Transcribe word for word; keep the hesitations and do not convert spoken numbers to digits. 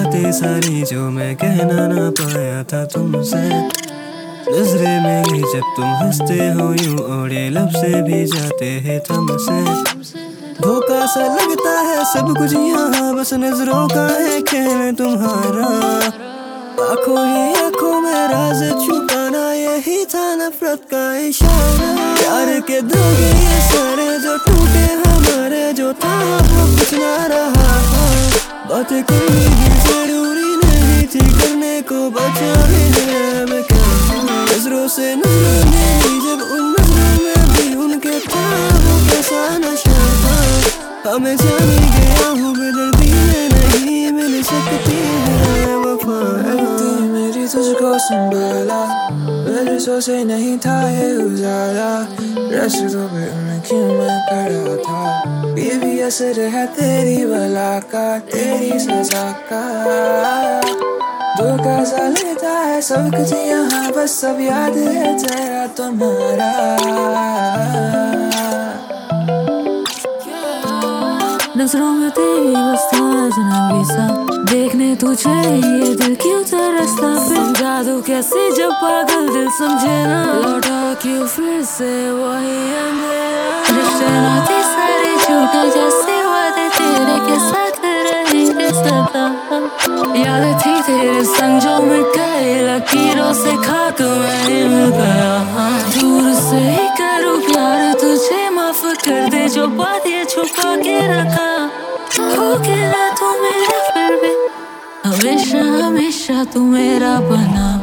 बातें सारी जो मैं कहना ना पाया था तुमसे। नजरे में जब तुम हंसते हो यूं ओढ़े लब से भी जाते हैं तुमसे। धोखा सा लगता है सब कुछ यहाँ, बस नजरों का है खेल तुम्हारा। आँखों ही आँखों में राज छुपाना, यही था नफरत का इशारा। प्यार के धागे ये सारे जो टूटे हमारे, जो था वो कुछ ना रहा। बातें करनी भी जरूरी नहीं थी, करने को बचा भी है मैं क्या। नजरों से नजरों मेरी जब उन नजरों में भी उनके था वो कैसा नशा था। हमें जाने गया हूँ बेदर्दी में नहीं मिल सकती है वफा। मेरी तुझको संभाला, बरसों से नहीं था ये उजाला। रास्तों पे उनकी मैं खड़ा था, ये भी असर है तेरी बला का, तेरी सजा का। धोखा सा लेता है सब कुछ यहाँ, बस सब याद है तेरा तुम्हारा। नजरों में तेरी बस था अजनबी सा, देखने तुझे ये दिल क्यों तरसता। फिर जादू कैसे जब पागल दिल समझे ना, लौटा क्यों फिर से वही अंधेरा। रिश्ते नाते सारे झूठे जैसे वादे तेरे के साथ रहेंगे सदा। यादें थी तेरे संग जो मिट गए, लकीरों से खाक में मिल गया। दूर से ही करूँ प्यार तुझे, माफ कर दे जो बात ये छुपा के रखा। हो के ना तू मेरा फिर भी, हमेशा हमेशा तू मेरा बना।